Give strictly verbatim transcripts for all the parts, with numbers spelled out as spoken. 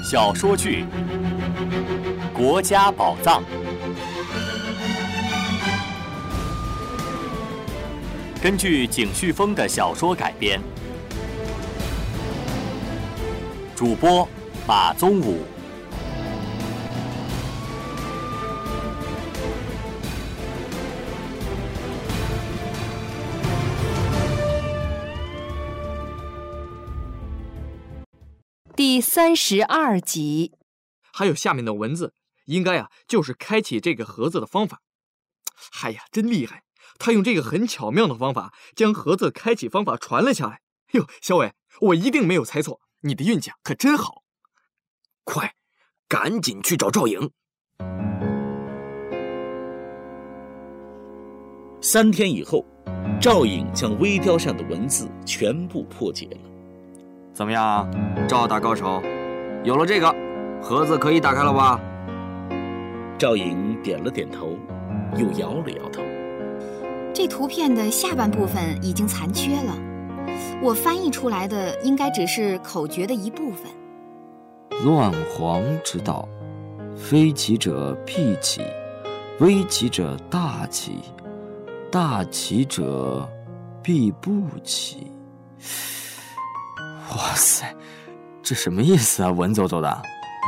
小说剧《国家宝藏》，根据景旭峰的小说改编，主播马宗武。 第三十二集。 还有下面的文字，应该啊就是开启这个盒子的方法。哎呀，真厉害！他用这个很巧妙的方法，将盒子开启方法传了下来。哟，小伟，我一定没有猜错，你的运气可真好。 快，赶紧去找赵颖。 三天以后，赵颖将微雕上的文字全部破解了。 怎么样，赵大高手？有了这个，盒子可以打开了吧？ 赵颖点了点头，又摇了摇头。 这图片的下半部分已经残缺了，我翻译出来的应该只是口诀的一部分。 乱黄之道，非起者必起，微起者大起，大起者必不起。哇塞，这什么意思啊？文绉绉的。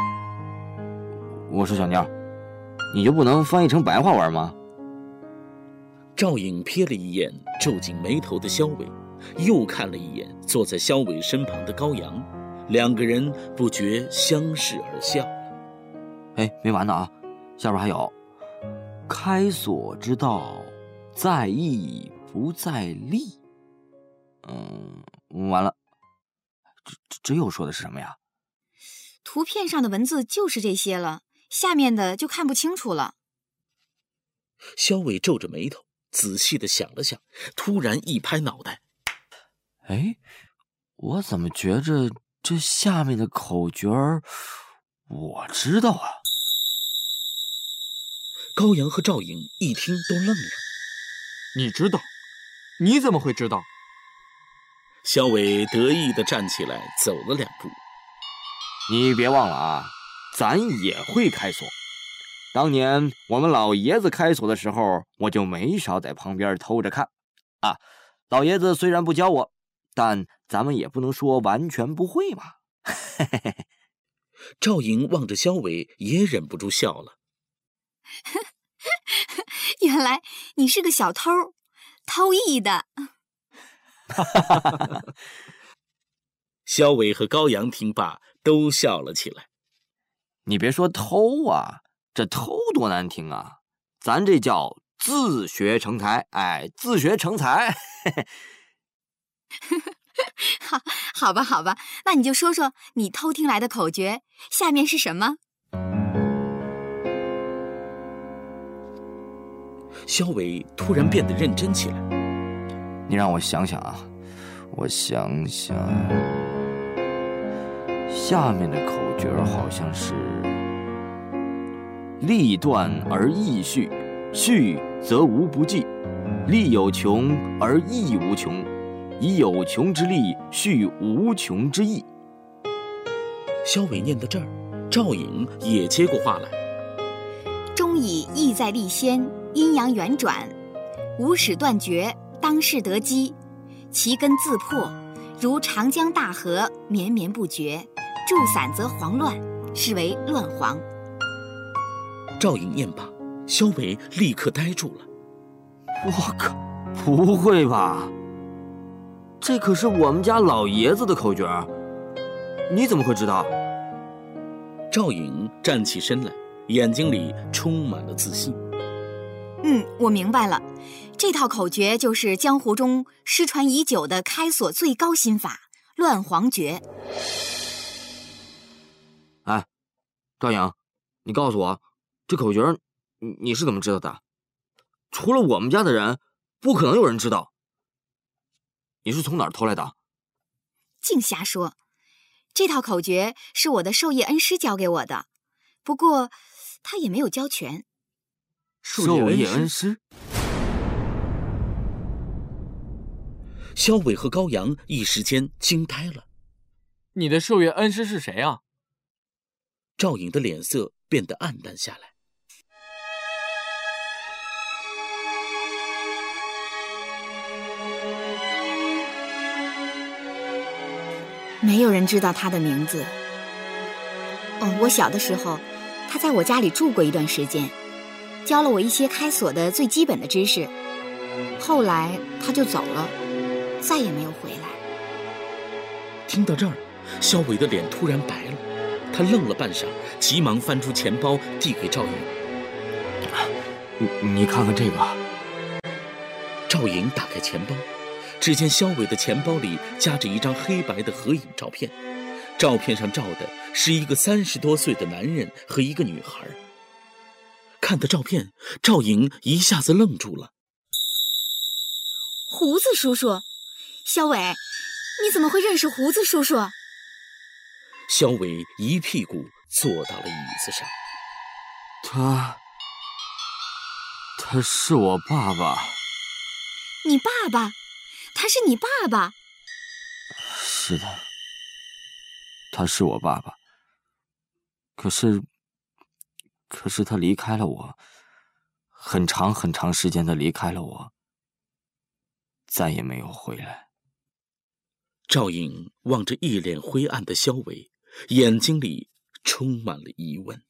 我说小妞，你就不能翻译成白话文吗？ 赵颖瞥了一眼皱紧眉头的萧伟，又看了一眼坐在萧伟身旁的高阳，两个人不觉相视而笑了。 哎，没完呢啊，下边还有，开锁之道，在易不在利。嗯，完了。这这又说的是什么呀？ 图片上的文字就是这些了，下面的就看不清楚了。 萧伟皱着眉头，仔细地想了想，突然一拍脑袋： 哎，我怎么觉着这下面的口诀我知道啊？ 高阳和赵颖一听都愣了。 你知道？你怎么会知道？ 萧伟得意地站起来，走了两步。 你别忘了啊，咱也会开锁。当年我们老爷子开锁的时候，我就没少在旁边偷着看。啊，老爷子虽然不教我，但咱们也不能说完全不会嘛。 赵颖望着萧伟，也忍不住笑了。 原来你是个小偷，偷艺的。 萧伟和高阳听罢都笑了起来。 你别说偷啊，这偷多难听啊，咱这叫自学成才。哎，自学成才。 好，好吧，好吧，那你就说说你偷听来的口诀下面是什么？ 萧伟突然变得认真起来。 你让我想想啊，我想想，下面的口诀好像是力断而易续，续则无不济，力有穷而义无穷，以有穷之力续无穷之义。 萧伟念到这儿，赵颖也接过话来。 终以义在立先，阴阳圆转，无始断绝，当世得机，其根自破，如长江大河，绵绵不绝，注散则黄乱，是为乱黄。 赵颖念罢，萧伟立刻呆住了。 我靠，不会吧？这可是我们家老爷子的口诀，你怎么会知道？ 赵颖站起身来，眼睛里充满了自信。 嗯，我明白了，这套口诀就是江湖中失传已久的开锁最高心法——乱黄诀。 哎，赵颖，你告诉我，这口诀你你是怎么知道的？除了我们家的人，不可能有人知道。你是从哪儿偷来的？ 净瞎说！这套口诀是我的授业恩师教给我的，不过他也没有教全。 授业恩师？ 萧伟和高阳一时间惊呆了。 你的授业恩师是谁啊？ 赵颖的脸色变得暗淡下来。 没有人知道他的名字。哦，我小的时候，他在我家里住过一段时间，教了我一些开锁的最基本的知识。后来他就走了，再也没有回来。 听到这儿，肖伟的脸突然白了，他愣了半晌，急忙翻出钱包递给赵颖。 你你看看这个。 赵颖打开钱包，只见肖伟的钱包里夹着一张黑白的合影照片，照片上照的是一个三十多岁的男人和一个女孩。看到照片，赵颖一下子愣住了。 胡子叔叔，肖伟，你怎么会认识胡子叔叔？ 肖伟一屁股坐到了椅子上。 他，他是我爸爸。 你爸爸？他是你爸爸？ 是的，他是我爸爸。可是，可是他离开了我，很长很长时间的离开了我，再也没有回来。 赵颖望着一脸灰暗的肖伟，眼睛里充满了疑问。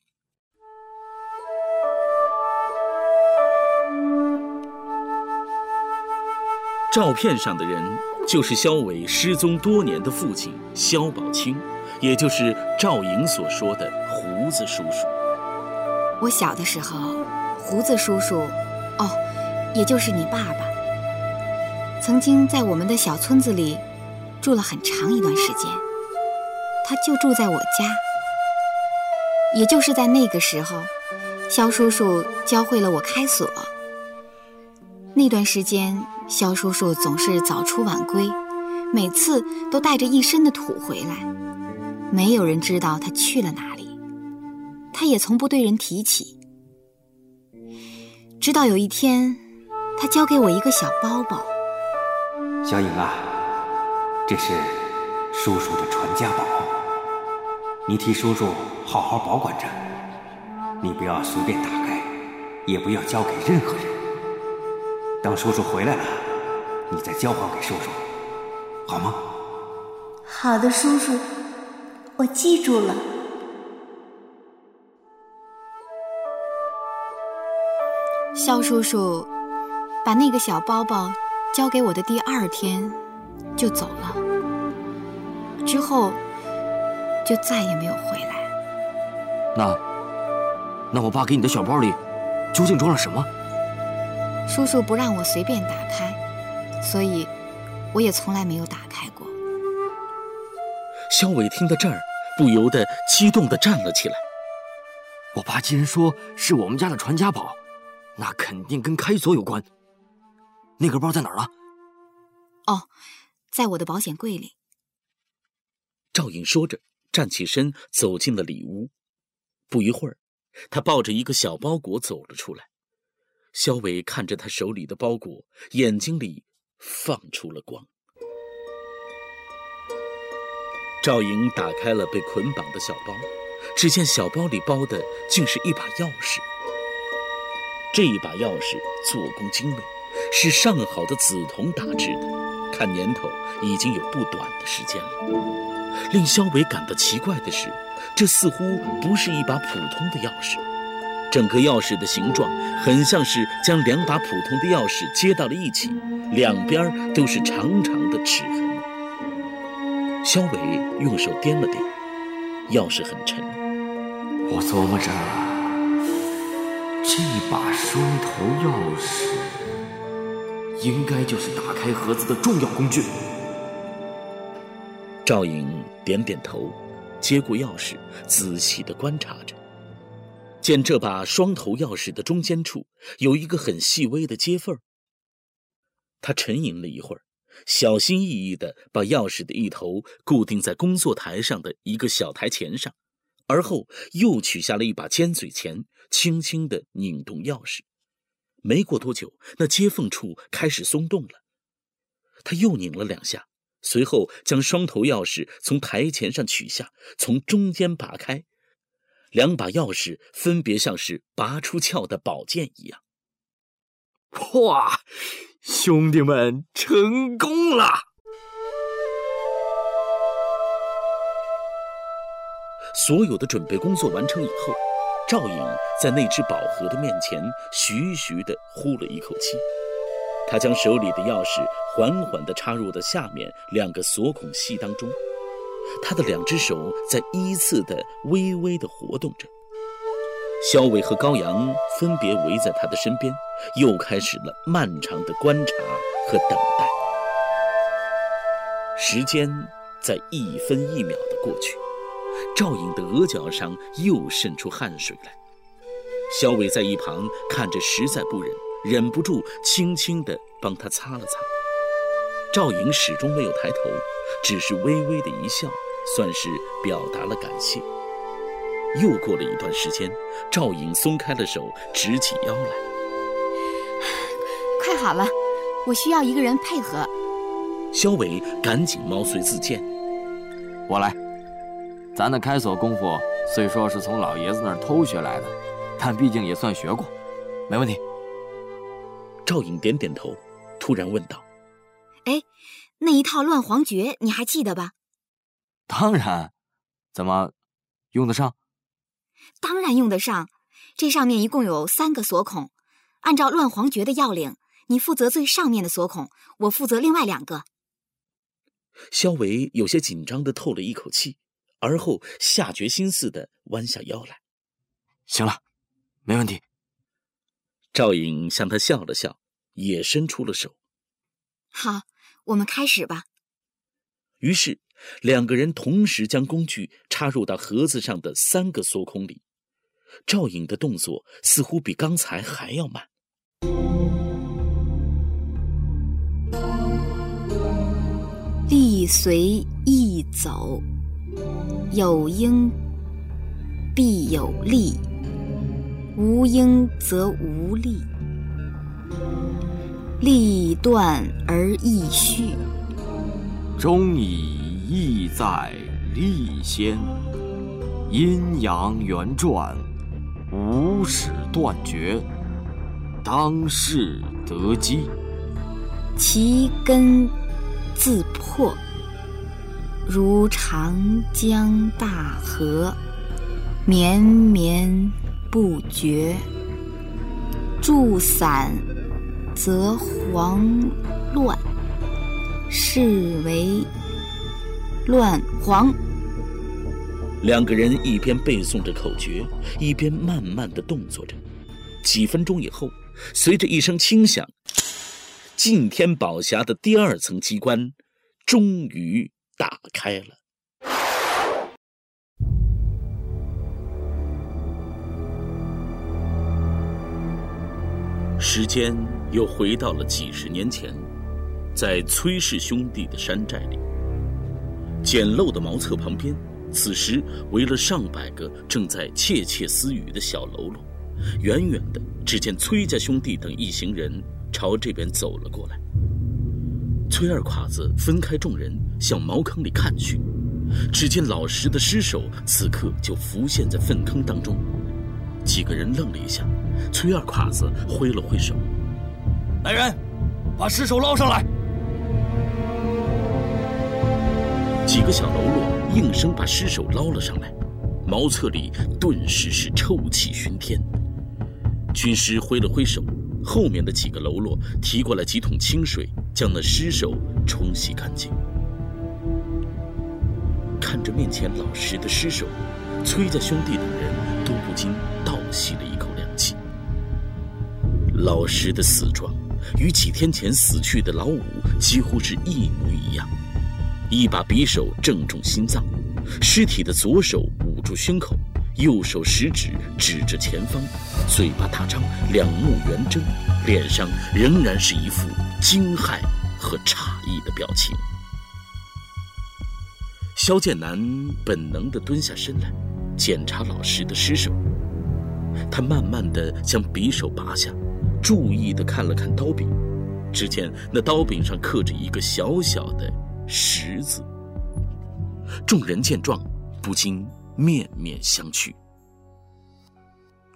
照片上的人就是肖伟失踪多年的父亲肖宝清，也就是赵颖所说的胡子叔叔。 我小的时候，胡子叔叔，哦，也就是你爸爸，曾经在我们的小村子里住了很长一段时间。他就住在我家。也就是在那个时候，肖叔叔教会了我开锁。那段时间，肖叔叔总是早出晚归，每次都带着一身的土回来，没有人知道他去了哪里，他也从不对人提起。直到有一天，他交给我一个小包包。 小颖啊，这是叔叔的传家宝，你替叔叔好好保管着，你不要随便打开，也不要交给任何人。等叔叔回来了，你再交还给叔叔，好吗？ 好的，叔叔，我记住了。 肖叔叔把那个小包包交给我的第二天就走了，之后就再也没有回来。 那那我爸给你的小包里究竟装了什么？ 叔叔不让我随便打开，所以我也从来没有打开过。 肖伟听到这儿，不由得激动地站了起来。 我爸既然说是我们家的传家宝，那肯定跟开锁有关。那个包在哪儿了？ 哦，在我的保险柜里。 赵颖说着，站起身走进了里屋。不一会儿，他抱着一个小包裹走了出来。肖伟看着他手里的包裹，眼睛里放出了光。赵颖打开了被捆绑的小包，只见小包里包的竟是一把钥匙。这一把钥匙做工精美，是上好的紫铜打制的，看年头已经有不短的时间了。令肖伟感到奇怪的是，这似乎不是一把普通的钥匙，整个钥匙的形状很像是将两把普通的钥匙接到了一起，两边都是长长的齿痕。肖伟用手掂了掂，钥匙很沉。 我琢磨着，这把双头钥匙应该就是打开盒子的重要工具。 赵颖点点头，接过钥匙，仔细地观察着。见这把双头钥匙的中间处有一个很细微的接缝，他沉吟了一会儿，小心翼翼地把钥匙的一头固定在工作台上的一个小台前上，而后又取下了一把尖嘴钳，轻轻地拧动钥匙。没过多久，那接缝处开始松动了。他又拧了两下，随后将双头钥匙从台前上取下，从中间拔开。 两把钥匙分别像是拔出鞘的宝剑一样。 哇，兄弟们成功了！ 所有的准备工作完成以后，赵颖在那只宝盒的面前徐徐地呼了一口气。他将手里的钥匙缓缓地插入到下面两个锁孔隙当中，他的两只手在依次地微微地活动着。萧伟和高阳分别围在他的身边，又开始了漫长的观察和等待。时间在一分一秒地过去，赵颖的额角上又渗出汗水来。萧伟在一旁看着实在不忍，忍不住轻轻地帮他擦了擦。赵颖始终没有抬头，只是微微的一笑，算是表达了感谢。又过了一段时间，赵颖松开了手，直起腰来。 快好了，我需要一个人配合。 萧伟赶紧毛遂自荐。 我来。咱的开锁功夫虽说是从老爷子那儿偷学来的，但毕竟也算学过，没问题。 赵颖点点头，突然问道： 哎，那一套乱黄诀你还记得吧？ 当然。怎么，用得上？ 当然用得上。这上面一共有三个锁孔，按照乱黄诀的要领，你负责最上面的锁孔，我负责另外两个。 萧伟有些紧张地透了一口气，而后下决心似的弯下腰来。 行了，没问题。 赵颖向他笑了笑，也伸出了手。 好，我们开始吧。 于是两个人同时将工具插入到盒子上的三个锁孔里。赵颖的动作似乎比刚才还要慢。 力随意走，有因必有力，无因则无力。力断而易续， 终以意在力先。阴阳圆转，无始断绝，当世得机。 其根自破，如长江大河，绵绵不绝。注散则黄乱，是为乱黄。 两个人一边背诵着口诀，一边慢慢地动作着。几分钟以后，随着一声轻响，敬天宝匣的第二层机关终于打开了。时间又回到了几十年前，在崔氏兄弟的山寨里，简陋的茅厕旁边，此时围了上百个正在窃窃私语的小喽啰。远远的，只见崔家兄弟等一行人朝这边走了过来。崔二侉子分开众人，向茅坑里看去，只见老石的尸首此刻就浮现在粪坑当中。几个人愣了一下，崔二侉子挥了挥手：“ 来人，把尸首捞上来！” 几个小喽啰应声把尸首捞了上来，茅厕里顿时是臭气熏天。军师挥了挥手，后面的几个喽啰提过来几桶清水，将那尸首冲洗干净。看着面前老石的尸首，崔家兄弟等人都不禁倒吸了一口凉气。老石的死状与几天前死去的老五几乎是一模一样，一把匕首正中心脏，尸体的左手捂住胸口，右手食指指着前方，嘴巴大张，两目圆睁，脸上仍然是一副惊骇和诧异的表情。萧剑南本能地蹲下身来，检查老石的尸首。他慢慢地将匕首拔下，注意地看了看刀柄，只见那刀柄上刻着一个小小的十字。众人见状，不禁面面相觑。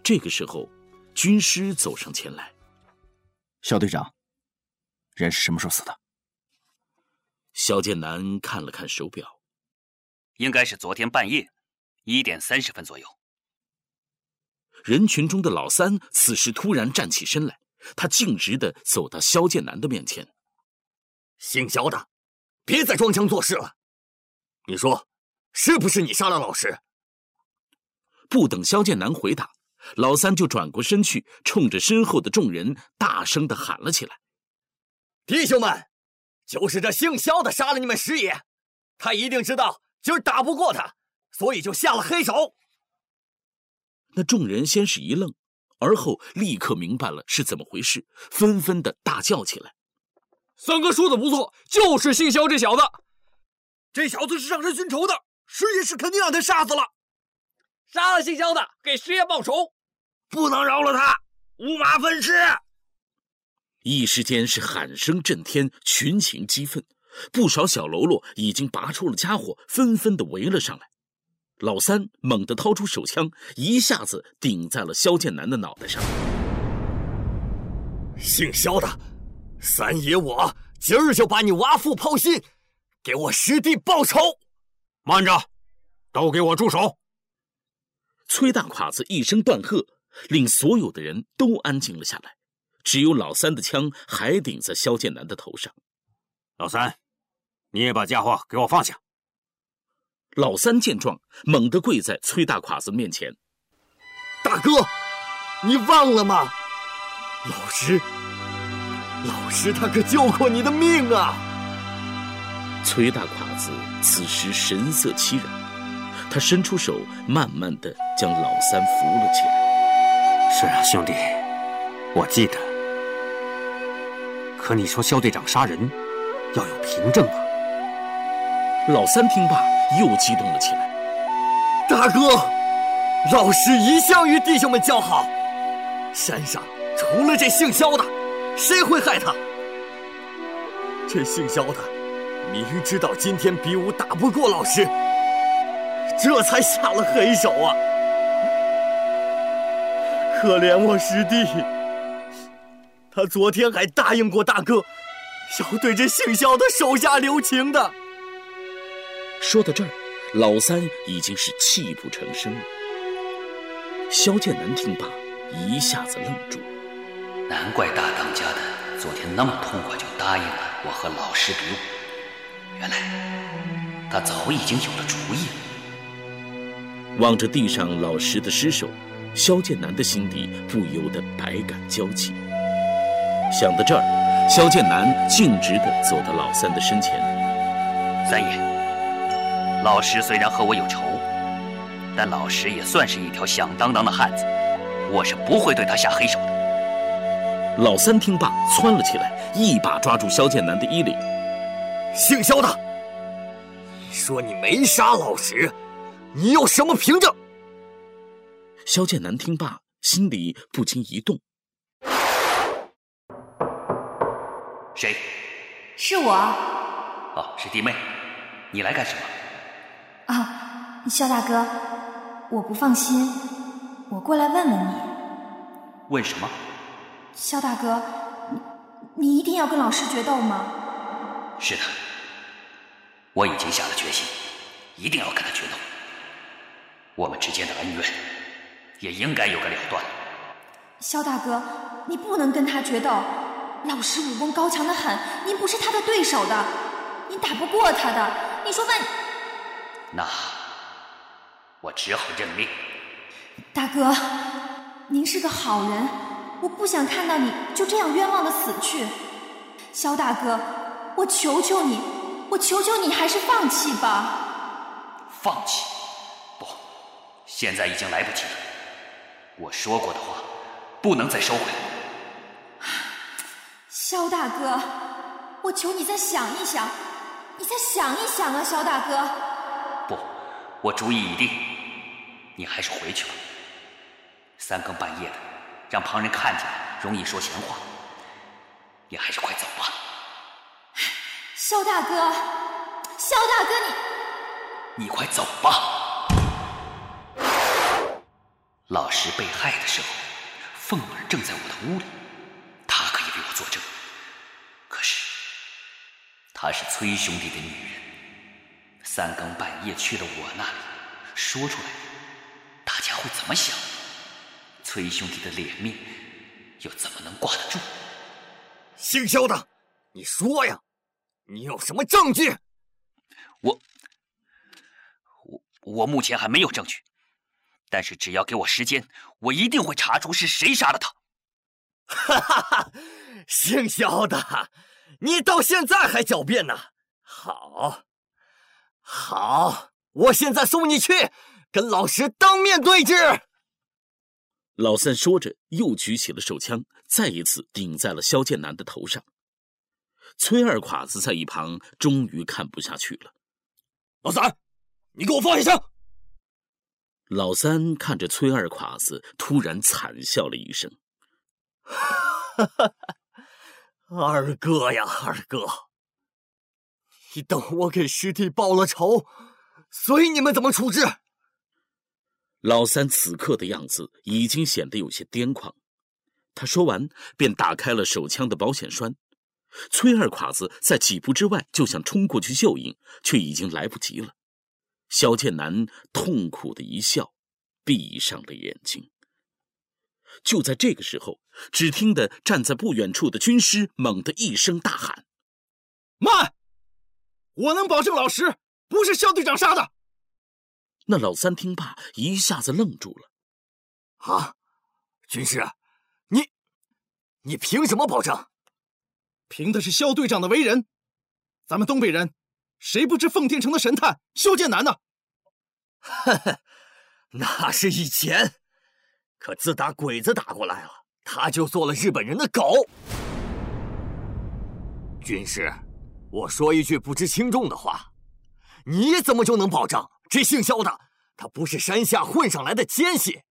这个时候，军师走上前来。 肖队长，人是什么时候死的？ 萧剑南看了看手表， 应该是昨天半夜一点三十分左右。 人群中的老三此时突然站起身来，他径直地走到萧剑南的面前。 姓萧的，别再装腔作势了，你说是不是你杀了老师？ 不等萧剑南回答，老三就转过身去，冲着身后的众人大声地喊了起来： 弟兄们，就是这姓萧的杀了你们师爷，他一定知道今儿打不过他，所以就下了黑手。 那众人先是一愣，而后立刻明白了是怎么回事，纷纷的大叫起来： 三哥说的不错，就是姓萧这小子。 这小子是上山寻仇的，师爷是肯定让他杀死了。 杀了姓萧的，给师爷报仇， 不能饶了他，五马分尸。 一时间是喊声震天，群情激愤，不少小喽啰已经拔出了家伙，纷纷的围了上来。老三猛地掏出手枪，一下子顶在了萧剑南的脑袋上。 姓萧的，三爷我今儿就把你挖腹剖心，给我师弟报仇！ 慢着，都给我住手！ 崔大胯子一声断喝，令所有的人都安静了下来，只有老三的枪还顶在萧剑南的头上。 老三，你也把家伙给我放下！ 老三见状，猛地跪在崔大胯子面前： 大哥，你忘了吗？老师，老师他可救过你的命啊！ 崔大胯子此时神色凄然，他伸出手，慢慢地将老三扶了起来。 是啊，兄弟，我记得。可你说萧队长杀人要有凭证啊！ 老三听罢，又激动了起来。 大哥，老师一向与弟兄们交好，山上除了这姓萧的，谁会害他？这姓萧的明知道今天比武打不过老师，这才下了黑手啊！可怜我师弟，他昨天还答应过大哥，要对这姓萧的手下留情的。 说到这儿，老三已经是泣不成声了。萧剑南听罢，一下子愣住。 难怪大当家的昨天那么痛快就答应了我和老师比武，原来他早已经有了主意了。 望着地上老石的尸首，萧剑南的心底不由得百感交集。想到这儿，萧剑南径直地走到老三的身前。 三爷，老石虽然和我有仇，但老石也算是一条响当当的汉子，我是不会对他下黑手的。 老三听罢，窜了起来，一把抓住萧剑南的衣领。 姓萧的，你说你没杀老石，你有什么凭证？ 萧剑南听罢，心里不禁一动。 谁？ 是我。 哦，是弟妹，你来干什么？ 啊，萧大哥，我不放心，我过来问问你。 问什么？ 萧大哥，你你一定要跟老师决斗吗？ 是的，我已经下了决心，一定要跟他决斗。我们之间的恩怨也应该有个了断。 萧大哥，你不能跟他决斗，老师武功高强得很，您不是他的对手的，您打不过他的。你说问…… 那我只好认命。 大哥，您是个好人，我不想看到你就这样冤枉的死去。萧大哥，我求求你，我求求你还是放弃吧。 放弃？不，现在已经来不及了。我说过的话不能再收回。 萧大哥，我求你再想一想，你再想一想啊，萧大哥。 不，我主意已定，你还是回去吧。三更半夜的，让旁人看见容易说闲话，你还是快走吧。 萧大哥，萧大哥，你你快走吧。 老石被害的时候，凤儿正在我的屋里，她可以为我作证。可是，她是崔兄弟的女人，三更半夜去了我那里，说出来，大家会怎么想？崔兄弟的脸面又怎么能挂得住？ 姓肖的，你说呀，你有什么证据？ 我，我，我目前还没有证据。但是只要给我时间，我一定会查出是谁杀了他。 哈哈哈！姓肖的，你到现在还狡辩呢？好，好，我现在送你去，跟老石当面对质。 老三说着，又举起了手枪，再一次顶在了萧剑南的头上。崔二侉子在一旁终于看不下去了：“ 老三，你给我放下枪！” 老三看着崔二侉子，突然惨笑了一声：“ 二哥呀，二哥，你等我给师弟报了仇，随你们怎么处置。” 老三此刻的样子已经显得有些癫狂。他说完，便打开了手枪的保险栓。崔二侉子在几步之外就想冲过去救应，却已经来不及了。萧剑南痛苦的一笑，闭上了眼睛。就在这个时候，只听得站在不远处的军师猛地一声大喊：“ 慢！我能保证老石不是萧队长杀的。” 那老三听罢，一下子愣住了。 “啊，军师，你你凭什么保证？”“ 凭的是萧队长的为人。咱们东北人谁不知奉天城的神探萧剑南呢？”“ 呵呵，那是以前，可自打鬼子打过来了，他就做了日本人的狗。”“军师，我说一句不知轻重的话，你怎么就能保证这姓萧的他不是山下混上来的奸细？